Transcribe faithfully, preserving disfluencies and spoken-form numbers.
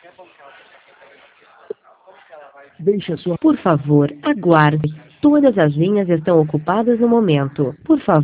Deixe a sua... Por favor, aguarde. Todas as linhas estão ocupadas no momento. Por favor.